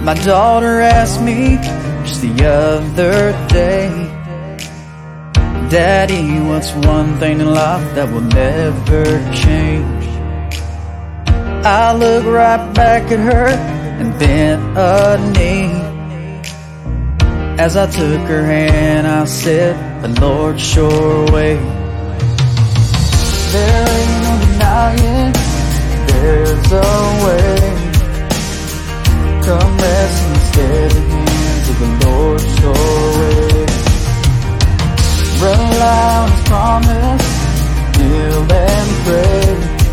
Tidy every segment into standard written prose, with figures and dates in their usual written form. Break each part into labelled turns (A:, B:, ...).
A: My daughter asked me just the other day, Daddy, what's one thing in life that will never change? I looked right back at her and bent a knee. As I took her hand, I said, the Lord sure way. There ain't no denying there's a way. Come rest in the steady hands of the Lord sure way. Rely on His promise, kneel and pray.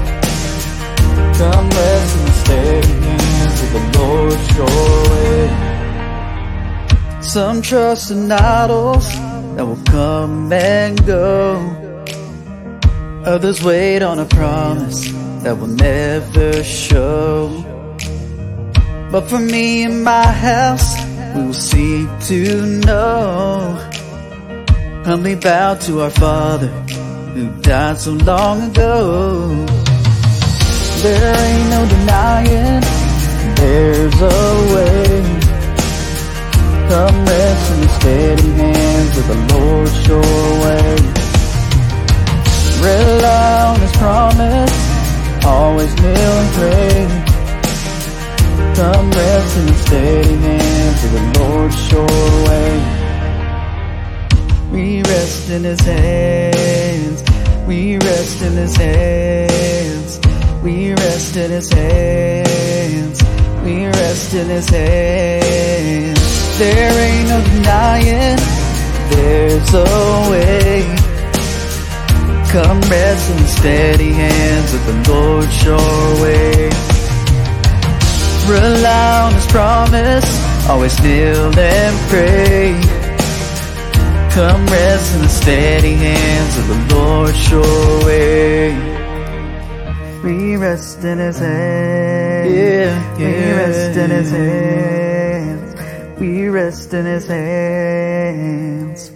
A: Come rest in the steady hands of the Lord sure way. Some trust in idols that will come and go. Others wait on a promise that will never show. But for me and my house, we will seek to know. Humbly bow to our Father who died so long ago. There ain't no denying there's a way. Come rest in the steady hands of the Lord sure way. Rely on His promise, always kneel and pray. Come rest in the steady hands of the Lord sure way. We rest in His hands, we rest in His hands, we rest in His hands, we rest in His hands. There ain't no denying there's a way. Come rest in the steady hands of the Lord sure way. Rely on His promise, always kneel and pray. Come rest in the steady hands of the Lord sure way. We rest in His hands, yeah. We rest in His hands, we rest in His hands.